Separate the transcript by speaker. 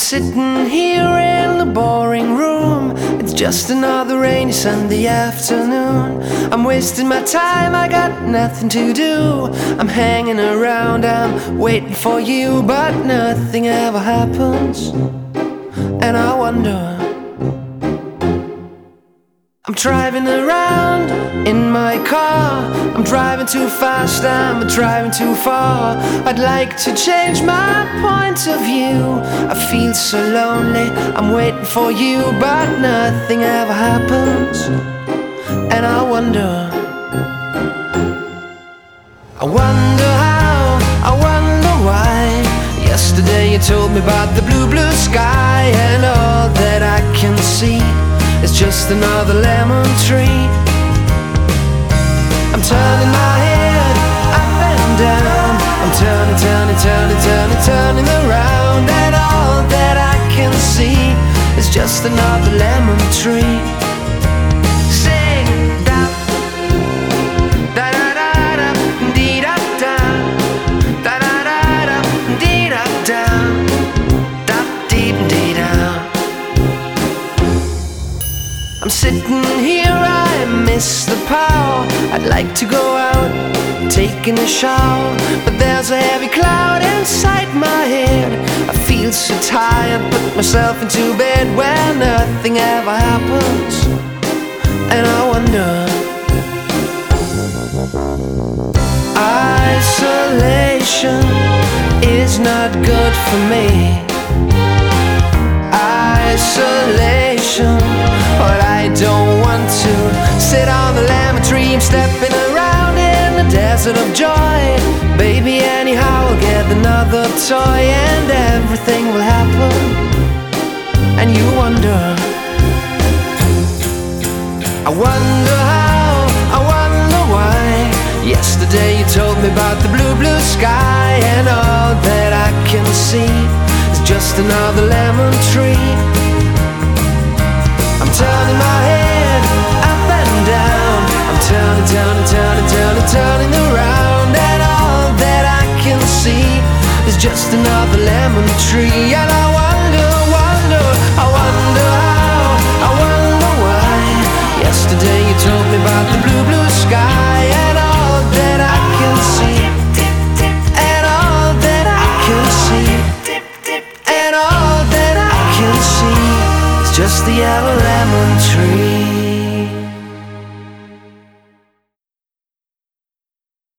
Speaker 1: sitting here in the boring room. It's just another rainy Sunday afternoon. I'm wasting my time, I got nothing to do. I'm hanging around, I'm waiting for you, but nothing ever happens. And I wonder, I'm driving around in my car. I'm driving too fast, I'm driving too far. I'd like to change my point of view. I feel so lonely, I'm waiting for you, but nothing ever happens. And I wonder how, I wonder why. Yesterday you told me about the blue, blue sky, and all that I can see it's just another lemon tree. I'm turning my head up and down. I'm turning, turning, turning, turning, turning around, and all that I can see is just another lemon tree. Sing da da da da da dee da da da da da da dee da da da dee dee da. I'm sitting here, I miss the power. I'd like to go out, taking a shower, but there's a heavy cloud inside my head. I feel so tired, put myself into bed where nothing ever happens. And I wonder, isolation is not good for me. Isolation, but I don't want to sit on the lemon tree. I'm stepping around in the desert of joy. Baby, anyhow I'll get another toy, and everything will happen. And you wonder, I wonder how, I wonder why. Yesterday you told me about the blue, blue sky, and all that I can see is just another lemon tree. I'm turning my head up and down. I'm turning, turning, turning, turning, turning around, and all that I can see is just another lemon tree. And I wonder, wonder, I wonder how, I wonder why. Yesterday you told me about the blue, blue sky, and all that I can see, and all that I can see, and all that I can see, just the yellow lemon tree.